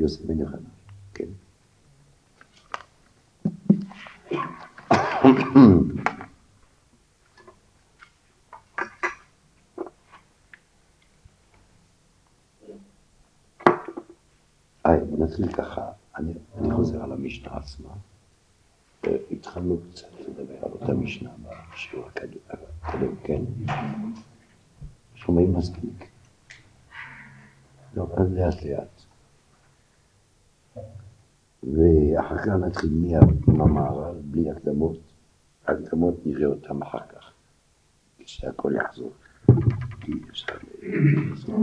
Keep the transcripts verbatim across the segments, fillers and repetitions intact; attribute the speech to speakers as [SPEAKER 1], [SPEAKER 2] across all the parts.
[SPEAKER 1] יוסף בן יוחנן, כן. היי, נתחיל ככה, אני, אני חוזר על המשנה עצמה. התחלנו קצת לדבר על אותה משנה בשיעור הקודם, כן? שומעים מספיק? לא, אז לאט לאט. ואחר כך נתחיל מיד עם המערל, בלי הקדמות. הקדמות נראה אותם אחר כך, כשהכל יחזור. כי אפשר לחזור.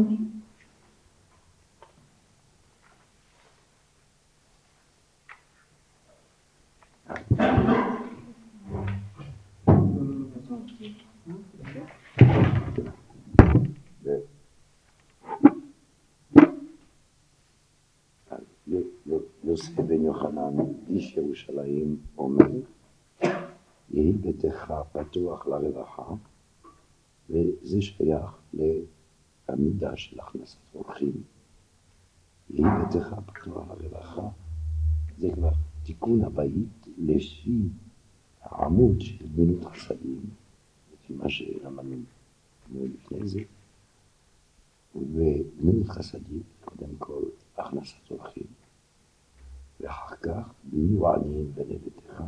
[SPEAKER 1] יוסף בן יוחנן, איש ירושלים, אומר, יהי ביתך פתוח לרווחה, וזה שייך לעמידה של הכנסת אורחים. יהי ביתך פתוח לרווחה, זה כבר תיקון הבית לפי העמוד של גמילות חסדים, לפי מה שלמדנו לפני זה. וגמילות חסדים, קודם כל, הכנסת אורחים. ואחר כך, ויהיו עניים בני ביתך,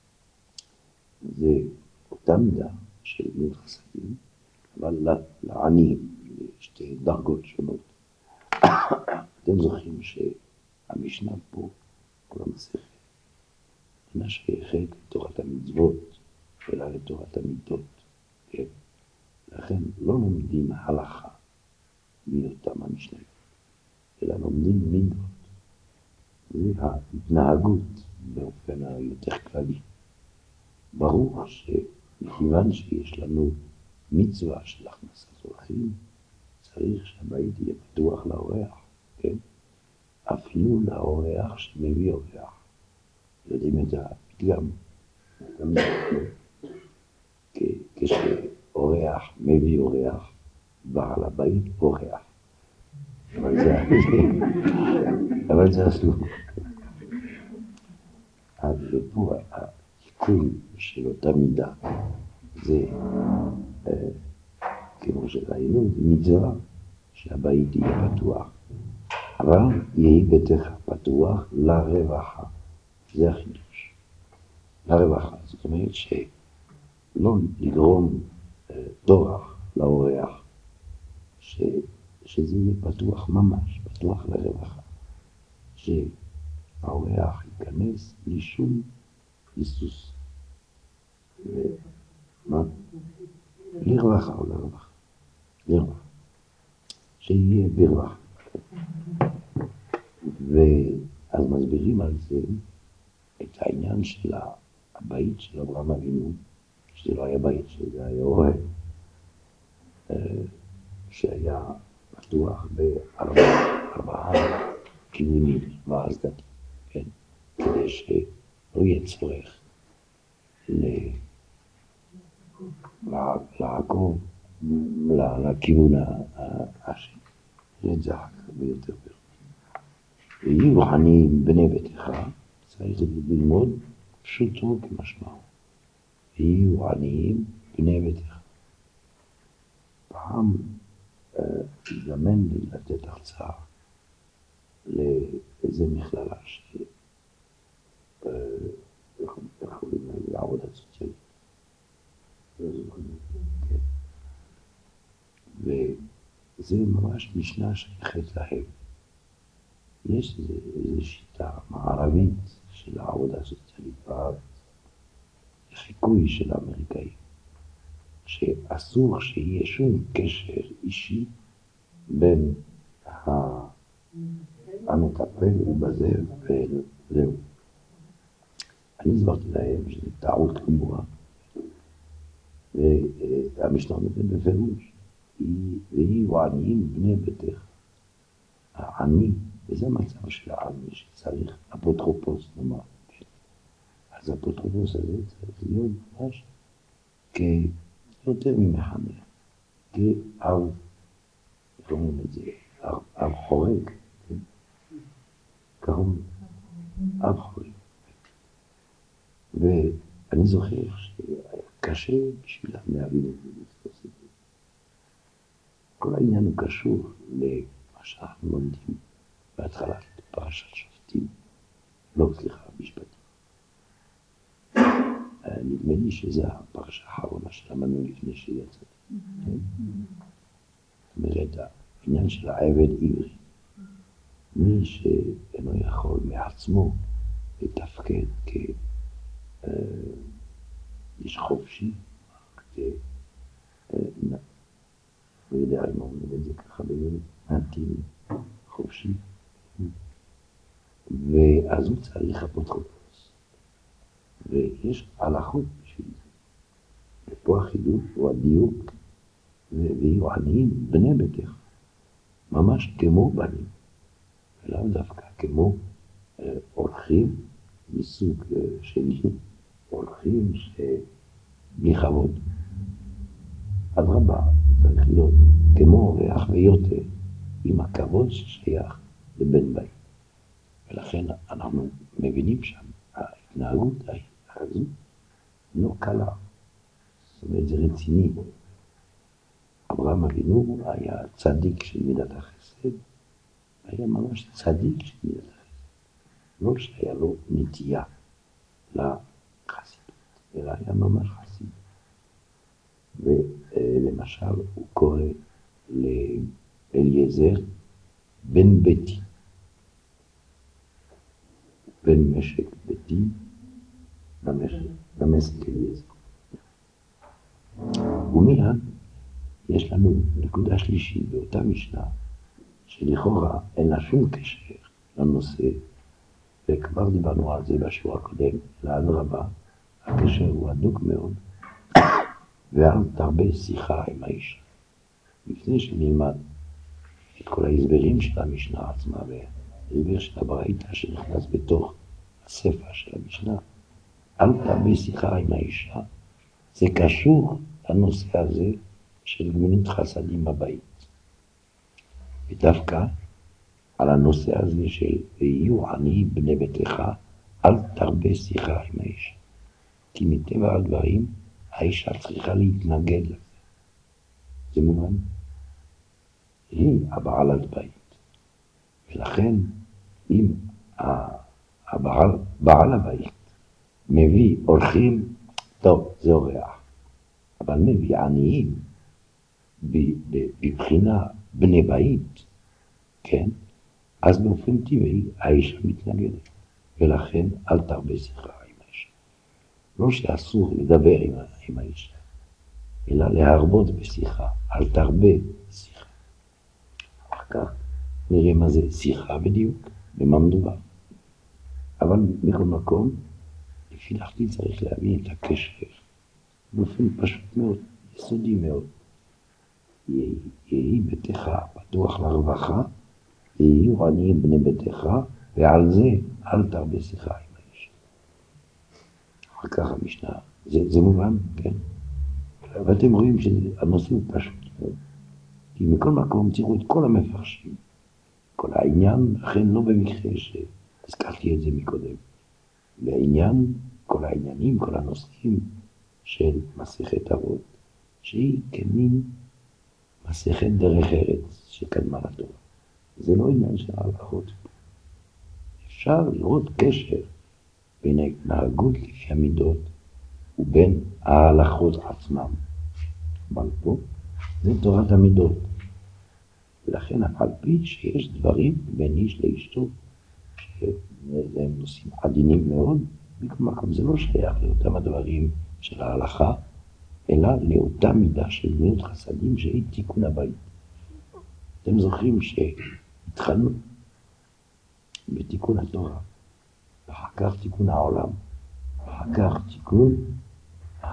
[SPEAKER 1] זה אותה מידה של גמילות חסדים, אבל לעניים, שתי דרגות שונות. אתם זוכרים שהמשנה פה, כל המסכת, אינה שייכת לתורת המצוות, אלא לתורת המידות. כן? לכן לא לומדים הלכה מאותם המשנה, אלא לומדים מידות. זה ההתנהגות באופן היותר כללי. ברור שמכיוון שיש לנו מצווה של הכנסת אורחים, צריך שהבית יהיה פתוח לאורח, כן? אפילו לאורח שמביא אורח. יודעים את הפתגם, כשאורח מביא אורח, בעל הבית אורח. אבל זה אבל זה אסור. אז פה התיקון של אותה מידה זה כמו שראינו, זה מצווה שהבית יהיה פתוח, אבל יהי ביתך פתוח לרווחה. זה החידוש, לרווחה. זאת אומרת שלא לגרום טורח לאורח, ש... שזה יהיה פתוח ממש, פתוח לרווחה. שהאורח ייכנס בלי שום היסוס. מה? לרווחה או לרווחה? לרווחה. שיהיה ברווחה. ואז מסבירים על זה את העניין של הבית של אברהם אבינו, שזה לא היה בית, שזה היה אוהל, שהיה פתוח בארבעה כיוונים, ואז גם, כן, כדי שלא יהיה צורך לעקוב לכיוון השני. זה זה הרבה יותר ברור. ויהיו עניים בני ביתך, צריך ללמוד פשוטו כמשמעו. ויהיו עניים בני ביתך. פעם הזדמן לי לתת הרצאה לאיזה מכללה של איך קוראים לזה, לעבודה סוציאלית. וזה ממש משנה שייכת להם. יש איזו שיטה מערבית של העבודה הסוציאלית בארץ, חיקוי של האמריקאים, שאסור שיהיה שום קשר אישי בין המטפל ובזה וזהו. אני הסברתי להם שזה טעות חמורה, והמשנה אומרת בפירוש, ויהיו עניים בני ביתך. העני, וזה מצב של העני שצריך אפוטרופוס, נאמר. אז האפוטרופוס הזה צריך להיות ממש כיותר ממחנך, כאב, איך אומרים את זה, אב חורג, זיכרון אב חולים. ואני זוכר שהיה קשה בשבילם להבין את זה, לתפוס את זה. כל העניין הוא קשור למה שאנחנו לומדים בהתחלת פרשת שופטים, לא, סליחה, משפטים. נדמה לי שזה הפרשה האחרונה שלמדנו לפני שיצאתי. זאת אומרת, העניין של העבד עברי, מי שאינו יכול מעצמו לתפקד כאיש חופשי, לא יודע אם אומרים את זה ככה ביום, נתין חופשי, ואז הוא צריך אפוטרופוס. ויש הלכות בשביל זה. ופה החידוש הוא הדיוק, ויהיו עניים בני ביתך, ממש כמו בנים, ולאו דווקא כמו אורחים מסוג שני, אורחים שבלי כבוד. אדרבה, צריך להיות כמו אורח ויותר עם הכבוד ששייך לבן בית. ולכן אנחנו מבינים שם, ההתנהגות הזו לא קלה, זאת אומרת זה רציני. אברהם אבינו היה צדיק של מידת החסד, היה ממש צדיק של מידת החסד. לא שהיה לו נטייה לחסידות, אלא היה ממש חסיד. ולמשל הוא קורא לאליעזר בן ביתי, בן משק ביתי, במשק אליעזר. ומיד יש לנו נקודה שלישית באותה משנה, שלכאורה אין לה שום קשר לנושא, וכבר דיברנו על זה בשיעור הקודם, לאדרבה, הקשר הוא הדוק מאוד, ואל תרבה שיחה עם האיש. לפני שנלמד את כל ההסברים של המשנה עצמה, והסבר של הברייתא שנכנס בתוך הספר של המשנה, אל תרבה שיחה עם האישה, זה קשור לנושא הזה של גמילת חסדים בבית. ודווקא על הנושא הזה של ויהיו עניים בני ביתך, אל תרבה שיחה עם האישה. כי מטבע הדברים, האישה צריכה להתנגד לזה. זה מובן. היא הבעלת בית. ולכן, אם הבעל, בעל הבית מביא אורחים, טוב, זה אורח. אבל מביא עניים בבחינה בני בית, כן? אז באופן טבעי האישה מתנגדת. ולכן אל תרבה שיחה עם האישה. לא שאסור לדבר עם, עם האישה, אלא להרבות בשיחה. אל תרבה שיחה. אחר כך נראה מה זה שיחה בדיוק, במה מדובר. אבל מכל מקום, לפי דעתי צריך להבין את הקשר באופן פשוט מאוד, יסודי מאוד. יהי ביתך פתוח לרווחה, יהיו עניים בני ביתך, ועל זה אל תרבה שיחה עם האיש. אחר כך המשנה, זה, זה מובן, כן? ואתם רואים שהנושא הוא פשוט מאוד. כי מכל מקום תראו את כל המפרשים. כל העניין, אכן לא במקרה שהזכרתי את זה מקודם. בעניין, כל העניינים, כל הנושאים של מסכת אבות, שהיא כמין מסכת דרך ארץ שקדמה לתורה. זה לא עניין של ההלכות. אפשר לראות קשר בין ההתנהגות לפי המידות ובין ההלכות עצמם. אבל פה זה תורת המידות. ולכן על פי שיש דברים בין איש לאשתו, שהם נושאים עדינים מאוד, בכל מקום זה לא שייך לאותם הדברים של ההלכה, אלא לאותה מידה של גמילות חסדים שהיא תיקון הבית. אתם זוכרים שהתחלנו בתיקון התורה, ואחר כך תיקון העולם, ואחר כך תיקון ה...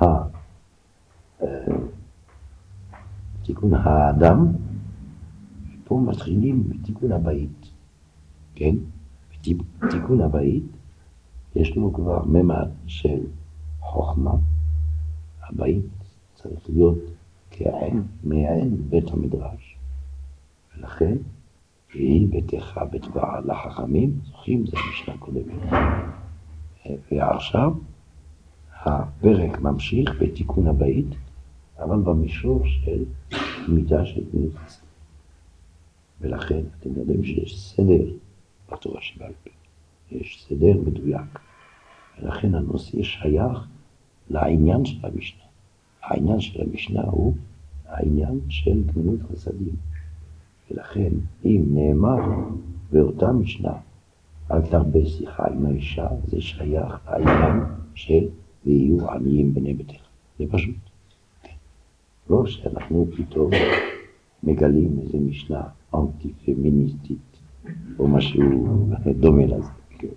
[SPEAKER 1] תיקון האדם, ופה מתחילים בתיקון הבית, כן? בתיקון הבית יש לנו כבר ממד של חוכמה. הבית צריך להיות כעין, מעין בית המדרש. ולכן והיא ביתך בתבעה לחכמים, זוכרים? זה המשנה קודמת. ועכשיו הפרק ממשיך בתיקון הבית, אבל במישור של מידה של גמילות חסדים. ולכן אתם יודעים שיש סדר בתורה שבעל פה, יש סדר מדויק, ולכן הנושא שייך לעניין של המשנה. העניין של המשנה הוא העניין של גמילות חסדים. ולכן אם נאמר באותה משנה אל תרבה שיחה עם האישה, זה שייך לעניין של ויהיו עניים בני ביתך. זה פשוט. לא שאנחנו פתאום מגלים איזו משנה אנטי-פמיניסטית או משהו דומה לזה.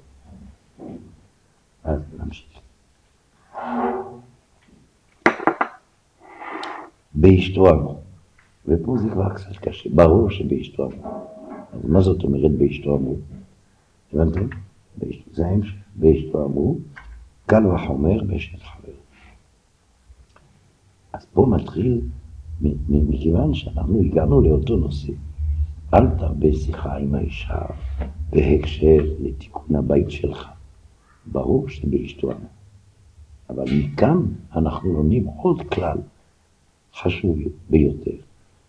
[SPEAKER 1] אז נמשיך. באשתו עמו, ופה זה כבר קצת קשה, ברור שבאשתו עמו. אז מה זאת אומרת באשתו עמו? הבנתם? זה ההמשך. באשתו עמו, קל וחומר באשת חבר. אז פה מתחיל, מכיוון שאנחנו הגענו לאותו נושא, אל תרבה שיחה עם האישה בהקשר לתיקון הבית שלך. ברור שבאשתו עמו. אבל מכאן אנחנו לומדים עוד כלל חשוב ביותר,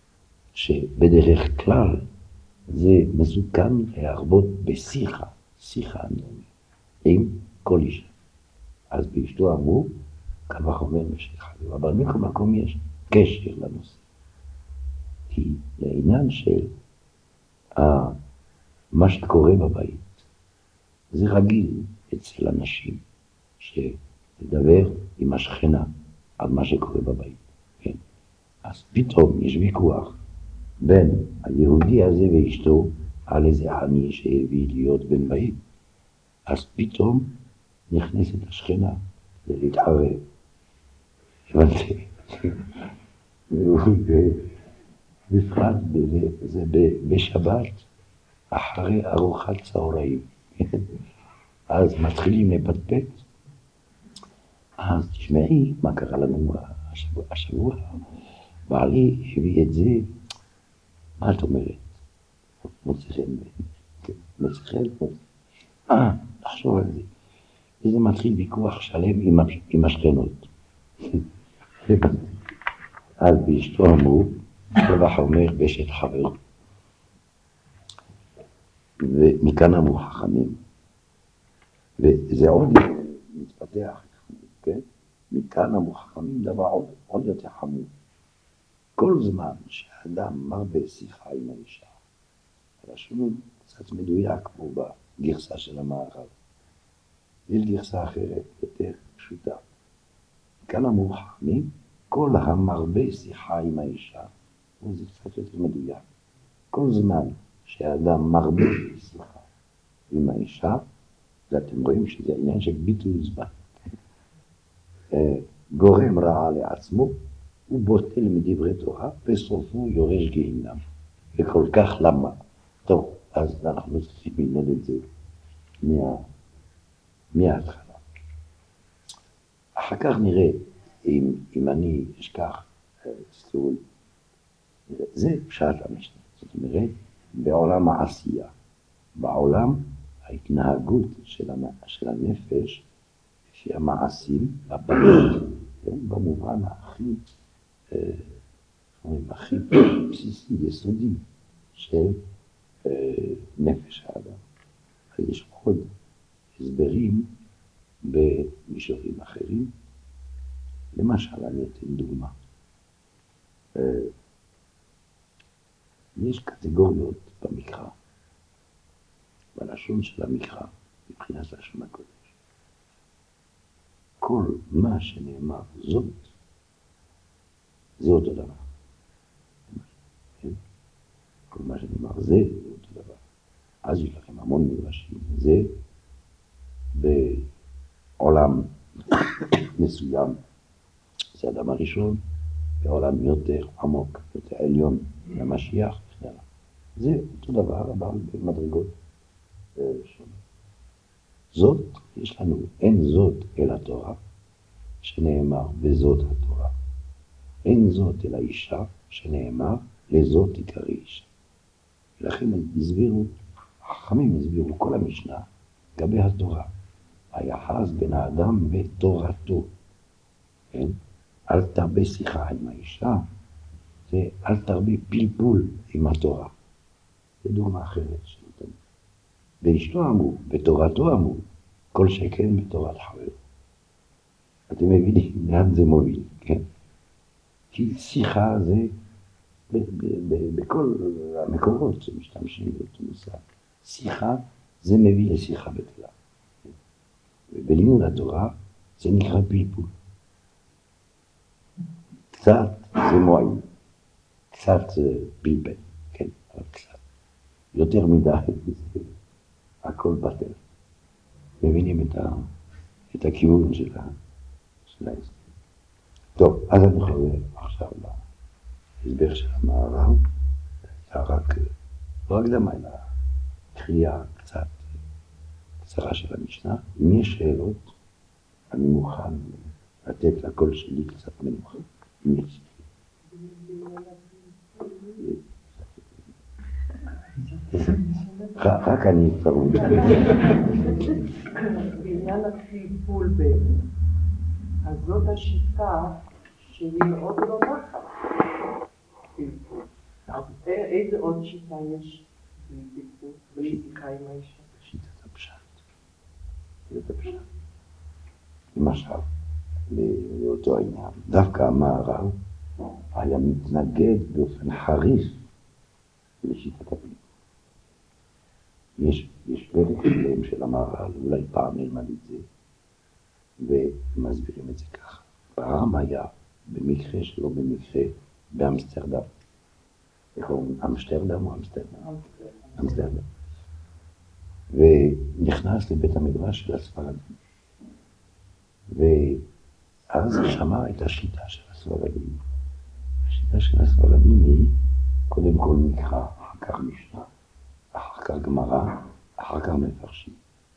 [SPEAKER 1] שבדרך כלל זה מסוכן להרבות בשיחה, שיחה אנומית, עם כל אישה. אז באשתו עמו, קל וחומר באשת חבר. אבל מכל מקום יש קשר לנושא. כי לעניין של מה שקורה בבית, זה רגיל אצל אנשים שלדבר עם השכנה על מה שקורה בבית. כן? אז פתאום יש ויכוח בין היהודי הזה ואשתו על איזה עני שהביא להיות בן בית. אז פתאום נכנסת השכנה להתערב. הבנתי. בפרט זה בשבת אחרי ארוחת צהריים. אז מתחילים לפטפט. אז תשמעי מה קרה לנו השבוע. השבוע. בעלי הביא את זה, מה את אומרת? מוצא חן. מוצא חן? אה, תחשוב על זה. וזה מתחיל ויכוח שלם עם השכנות. אז באשתו אמרו, קל וחומר באשת חבר. ומכאן אמרו חכמים. וזה עוד מתפתח, כן? מכאן אמרו חכמים דבר עוד, עוד יותר חמור. כל זמן שהאדם מרבה שיחה עם האישה, הלשון קצת מדויק פה בגרסה של המערב. יש גרסה אחרת, יותר פשוטה. כאן אמרו חכמים, כל המרבה שיחה עם האישה, וזה קצת יותר מדויק. כל זמן שהאדם מרבה שיחה עם האישה, ואתם רואים שזה עניין של ביטול זמן. גורם רעה לעצמו, הוא בוטל מדברי תורה, בסופו יורש גיהינם. וכל כך למה? טוב, אז אנחנו צריכים ללמוד את זה מה... מההתחלה. אחר כך נראה, אם, אם אני אשכח, תסתכלו, זה פשט המשנה. זאת אומרת, בעולם העשייה, בעולם ההתנהגות של, הנ... של הנפש, לפי המעשים, הבאים, במובן הכי, הכי בסיסי, יסודי, של נפש האדם. יש עוד הסברים במישורים אחרים. למשל, אני אתן דוגמה. יש קטגוריות במקרא, בלשון של המקרא, מבחינת לשון הקודש. כל מה שנאמר זאת, זה אותו דבר. כן? כל מה שנאמר זה, זה אותו דבר. אז יש לכם המון מדרשים. זה בעולם מסוים, זה אדם הראשון, בעולם יותר עמוק, יותר עליון, למשיח, זה אותו דבר, אבל במדרגות שונות. זאת, יש לנו, אין זאת אל התורה, שנאמר בזאת התורה. אין זאת אל האישה, שנאמר לזאת עיקרי אישה. ולכן הסבירו, החכמים הסבירו כל המשנה, לגבי התורה. היחס בין האדם ותורתו. כן? אל תרבה שיחה עם האישה, ואל תרבה פלפול עם התורה. זו דוגמה אחרת שנותן. ואשתו אמרו, בתורתו אמרו, כל שכן בתורת חברו. אתם מבינים לאן זה מוביל, כן? כי שיחה זה, ב- ב- ב- בכל המקורות שמשתמשים באותו מושג, שיחה זה מביא לשיחה בטלה. ובלימוד התורה זה נקרא פלפול. קצת זה מועיל, קצת זה פלפל, כן, אבל קצת. יותר מדי זה הכל בטל. מבינים את, ה, את הכיוון של ההסבר. טוב, אז אני חוזר עכשיו להסבר של המהר"ל. זה רק, לא הקדמה, אלא קריאה קצת קצרה של המשנה. אם יש שאלות, אני מוכן לתת לקול שלי קצת מנוחה. אם יש. רק אני אתפרוד.
[SPEAKER 2] בעניין הפלפול באמת, אז זאת השיטה שהיא מאוד לא נחת. איזה עוד שיטה יש בלי פלפול, בלי שיחה עם האישה?
[SPEAKER 1] שיטת הפשט. שיטת הפשט. למשל, לאותו העניין, דווקא המהר"ל היה מתנגד באופן חריף לשיטת הפלפול. יש, יש פרק שלם של המהר"ל, אולי פעם נלמד את זה, ומסבירים את זה ככה. פעם היה, במקרה שלא במקרה, באמסטרדם. איך אומרים? אמסטרדם או אמסטרדם? אמסטרדם. ונכנס לבית המדרש של הספרדים. ואז שמע את השיטה של הספרדים. השיטה של הספרדים היא, קודם כל מקרא, אחר כך משנה, אחר כך גמרא, אחר כך מפרשים.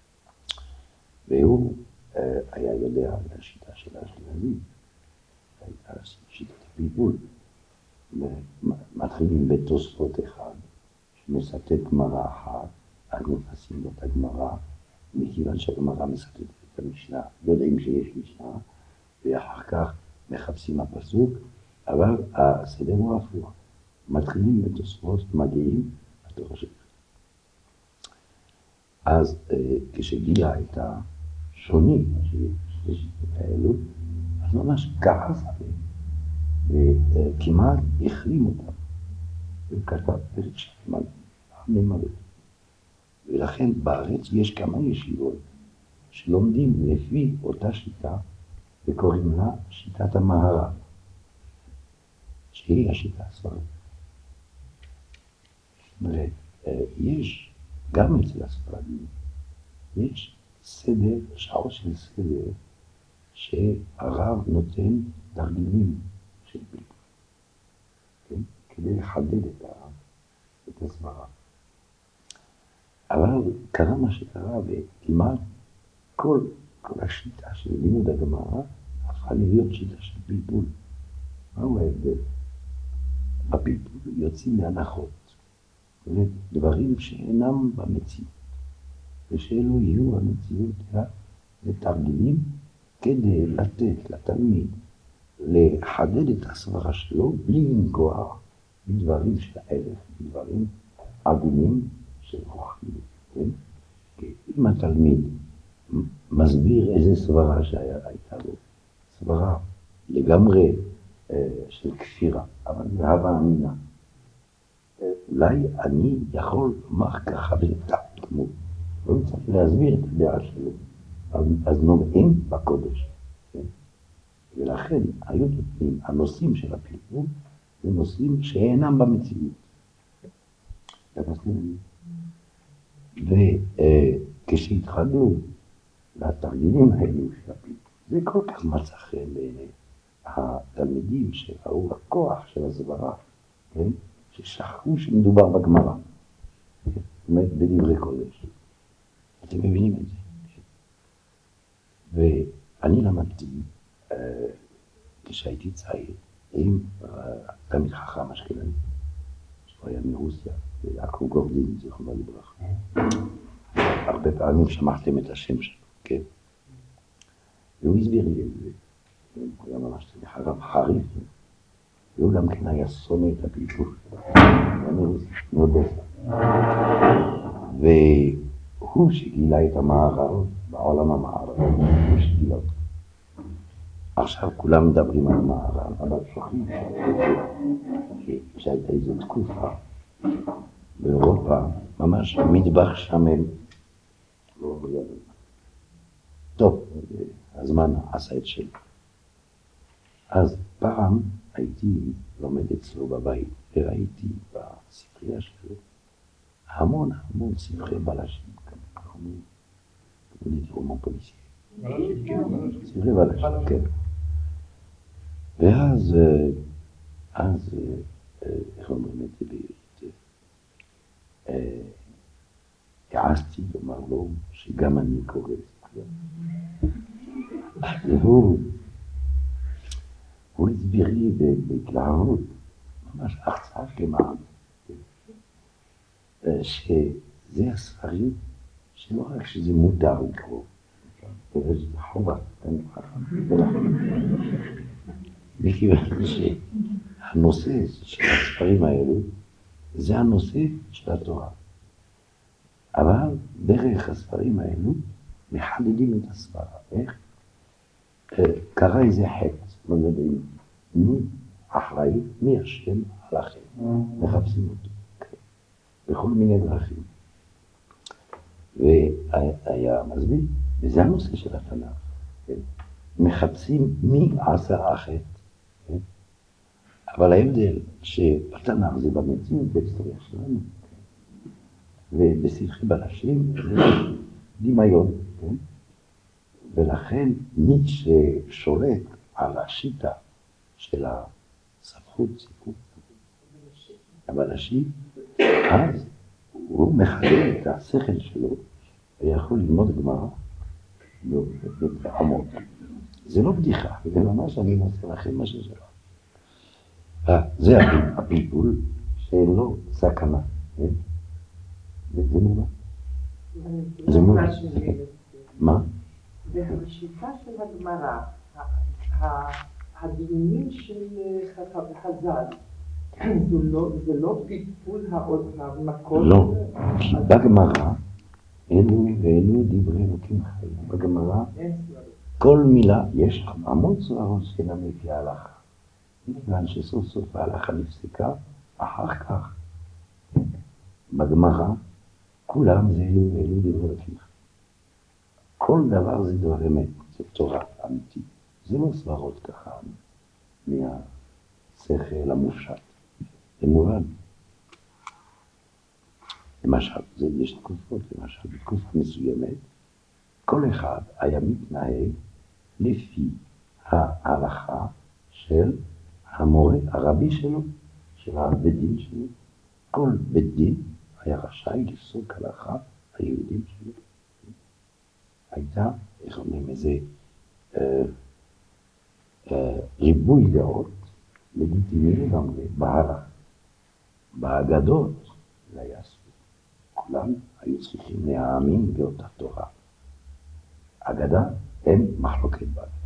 [SPEAKER 1] והוא אה, היה יודע על השיטה של האשכנזים, הייתה שיטת הפלפול. מתחילים בתוספות אחד, שמסתת גמרא אחת, אז נכנסים לאותה גמרא, מכיוון שהגמרא מסתתת את המשנה, יודעים שיש משנה, ואחר כך מחפשים הפסוק, אבל הסדר הוא הפוך. מתחילים בתוספות, מגיעים לתורה שלך. אז כשגילה את השונים שיש שיטות האלו, אז ממש כעס עליהם, וכמעט החרים אותם. הוא כתב פרק שלם על הממלות. ולכן בארץ יש כמה ישיבות שלומדים לפי אותה שיטה, וקוראים לה שיטת המהר"ל, שהיא השיטה הספרדית. יש גם אצל הספרדים, יש סדר, שעות של סדר, שהרב נותן תרגילים של פלפול, כן? כדי לחדד את, ה... את הסברה. אבל קרה מה שקרה, וכמעט כל, כל השיטה של לימוד הגמרא הפכה להיות שיטה של פלפול. מהו ההבדל? בפלפול יוצאים מהנחות, דברים שאינם במציאות, ושאלו יהיו המציאות, אלא לתרגילים כדי לתת לתלמיד לחדד את הסברה שלו בלי לנגוע בדברים של האלף, בדברים עדינים של רוחניות. כן? כי אם התלמיד מסביר איזה סברה שהייתה לו, סברה לגמרי אה, של כפירה, אבל מהווה אמינה, אולי אני יכול לומר ככה ולטעת כמו, לא צריך להסביר את הדעה שלו, אז נובעים בקודש. כן? ולכן היו נותנים, הנושאים של הפלפול, זה נושאים שאינם במציאות. וכשהתחלנו לתרגילים האלו של הפלפול, זה כל כך מצא חן בעיני התלמידים שראו הכוח של הסברה, כן? ששכחו שמדובר בגמרא, זאת אומרת בדברי קודש. אתם מבינים את זה? ואני למדתי, כשהייתי צעיר, עם תלמיד חכם אשכנזי, הוא היה מרוסיה, יעקב גורדין, זיכרונו לברכה. הרבה פעמים שמעתם את השם שלו, כן? והוא הסביר לי את זה. הוא היה ממש צריך הרב חריף. והוא גם כן היה שונא את הפלפול. הוא היה מרוסיה, מאודסה. והוא שגילה את המערב, בעולם המערב, הוא שגילה אותו. עכשיו כולם מדברים על המערב, אבל שוכחים שהייתה איזו תקופה באירופה, ממש מטבח שמם. טוב, הזמן עשה את שלו. אז פעם הייתי לומד אצלו בבית, וראיתי בספרייה שלו המון המון ספרי בלשים, כמו רומן פוליסי. ספרי בלשים, כן. ואז, אז, איך אומרים את זה בעברית? העזתי לומר לו שגם אני קורא ספרייה. והוא, הוא הסביר לי בהתלהבות, ממש הרצאה שלמה, שזה הספרים שלא רק שזה מותר לקרוא, אלא שזה חובה, מכיוון שהנושא של הספרים האלו זה הנושא של התורה. אבל דרך הספרים האלו מחדדים את הסברה. איך? קרה איזה חטא, לא יודעים מי אחראי, מי השם על החטא. מחפשים אותו בכל מיני דרכים. והיה מסביר, וזה הנושא של התנ"ך. מחפשים מי עשה החטא. אבל ההבדל שבתנ"ך זה במציאות בהיסטוריה שלנו, ובספרי בלשים זה דמיון, כן? ולכן מי ששולט על השיטה של הספרות, סיפור, הבלשי, אז הוא מחדד את השכל שלו ויכול ללמוד גמרא בעמוק. זה לא בדיחה, זה ממש אני מנסה לכם מה שזה לא. זה הפלפול שלא סכנה, זה מובן. זה מובן. מה?
[SPEAKER 2] והשיטה של הגמרא, הדיונים של חז"ל, זה לא פלפול המקור?
[SPEAKER 1] לא, כי בגמרא אלו ואלו דברי אלוקים חיים. בגמרא כל מילה, יש המון סברות שאינם לפי ההלכה. מכיוון שסוף סוף ההלכה נפסקה, אחר כך בגמרא כולם זה אלו ואלו דברי אלוקים חיים. כל דבר זה דבר אמת, זה תורה אמיתית. זה לא סברות ככה מהשכל המופשט. זה מובן. למשל, זה יש תקופות, למשל, בתקופה מסוימת, כל אחד היה מתנהג לפי ההלכה של המורה, הרבי שלו, של הבית דין שלו. כל בית דין היה רשאי לפסוק הלכה היהודים שלו. הייתה, איך אומרים, איזה אה, אה, ריבוי דעות לגיטימי לגמרי בהלכה. באגדות זה היה אסור. כולם היו צריכים להאמין באותה תורה. אגדה הם מחלוקת בה.